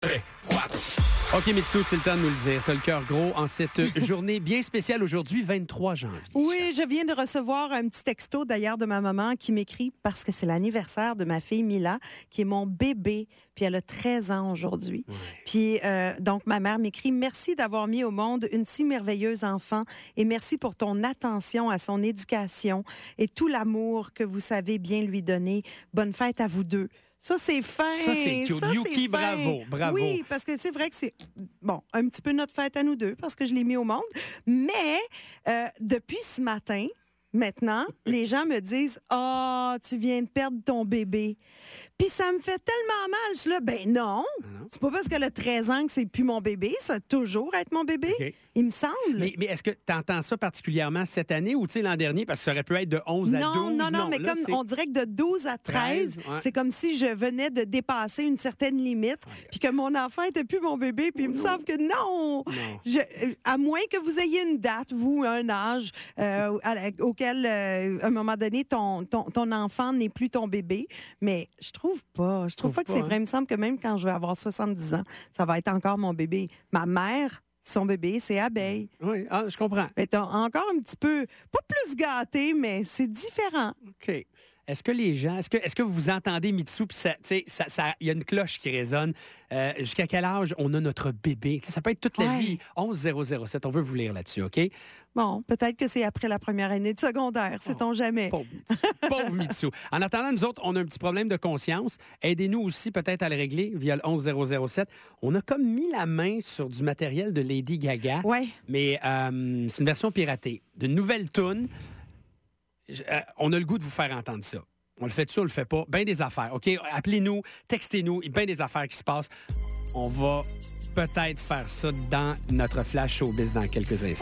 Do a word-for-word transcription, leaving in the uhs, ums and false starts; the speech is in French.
OK, Mitsou, c'est le temps de nous le dire. T'as le cœur gros en cette journée bien spéciale aujourd'hui, vingt-trois janvier. Oui, je viens de recevoir un petit texto d'ailleurs de ma maman qui m'écrit parce que c'est l'anniversaire de ma fille Mila, qui est mon bébé, puis elle a treize ans aujourd'hui. Ouais. Puis euh, donc ma mère m'écrit « Merci d'avoir mis au monde une si merveilleuse enfant et merci pour ton attention à son éducation et tout l'amour que vous savez bien lui donner. Bonne fête à vous deux. » Ça, c'est fin. Ça, c'est cute. Ça, Yuki, c'est fin. bravo, bravo. Oui, parce que c'est vrai que c'est, bon, un petit peu notre fête à nous deux, parce que je l'ai mis au monde. Mais, euh, depuis ce matin, maintenant, les gens me disent « Ah, oh, tu viens de perdre ton bébé. » Puis ça me fait tellement mal. Je suis là, ben non. non. C'est pas parce qu'elle a treize ans que c'est plus mon bébé. Ça va toujours être mon bébé. Okay. Il me semble. Mais, mais est-ce que tu entends ça particulièrement cette année ou l'an dernier? Parce que ça aurait pu être de onze non, à douze. Non, non, non, mais là, comme c'est... on dirait que de douze à treize, treize ouais. C'est comme si je venais de dépasser une certaine limite puis que mon enfant était plus mon bébé. Puis oh, il me non. semble que non. non. Je, à moins que vous ayez une date, vous, un âge euh, auquel, euh, à un moment donné, ton, ton, ton enfant n'est plus ton bébé. Mais je trouve pas. Je trouve, trouve pas que c'est hein? vrai. Il me semble que même quand je vais avoir soixante-dix ans, ça va être encore mon bébé. Ma mère, son bébé, c'est Abeille. Oui, ah, je comprends. Mais t'as encore un petit peu, pas plus gâté, mais c'est différent. OK. Est-ce que les gens, est-ce que, est-ce que vous entendez Mitsou, puis ça, tu sais, ça, ça, il y a une cloche qui résonne. Euh, jusqu'à quel âge on a notre bébé? T'sais, ça peut être toute la ouais. vie. onze zéro zéro sept, on veut vous lire là-dessus, OK? Bon, peut-être que c'est après la première année de secondaire, oh, sait-on jamais. Pauvre Mitsou. Pauvre Mitsou. En attendant, nous autres, on a un petit problème de conscience. Aidez-nous aussi peut-être à le régler via le onze zéro zéro sept. On a comme mis la main sur du matériel de Lady Gaga. Ouais. Mais euh, c'est une version piratée. D'une nouvelle toune. Euh, on a le goût de vous faire entendre ça. On le fait-tu, on le fait pas? Ben des affaires, OK? Appelez-nous, textez-nous, ben des affaires qui se passent. On va peut-être faire ça dans notre flash showbiz dans quelques instants.